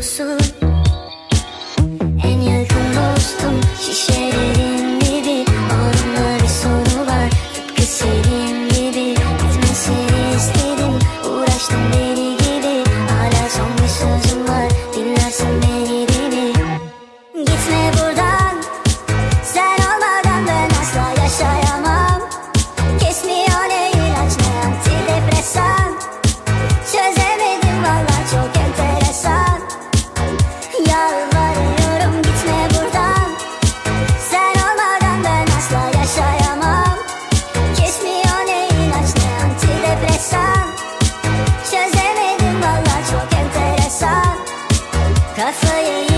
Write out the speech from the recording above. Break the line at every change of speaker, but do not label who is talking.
musun? En yakın dostum şişelerin dibi. Onunla bir sonu var tıpkı senin gibi. Bitmesini istedim, uğraştım deli gibi. Hala son bir sözüm var, dinlersin beni değil mi? Gitme buradan, sen olmadan ben asla yaşayamam. Kesmiyor ne ilaç ne antidepresan. Çözemedim valla, çok enteresan. Yalvarıyorum gitme buradan, sen olmadan ben asla yaşayamam. Kesmiyor ne ilaç ne antidepresan. Çözemedim valla, çok enteresan. Kafayı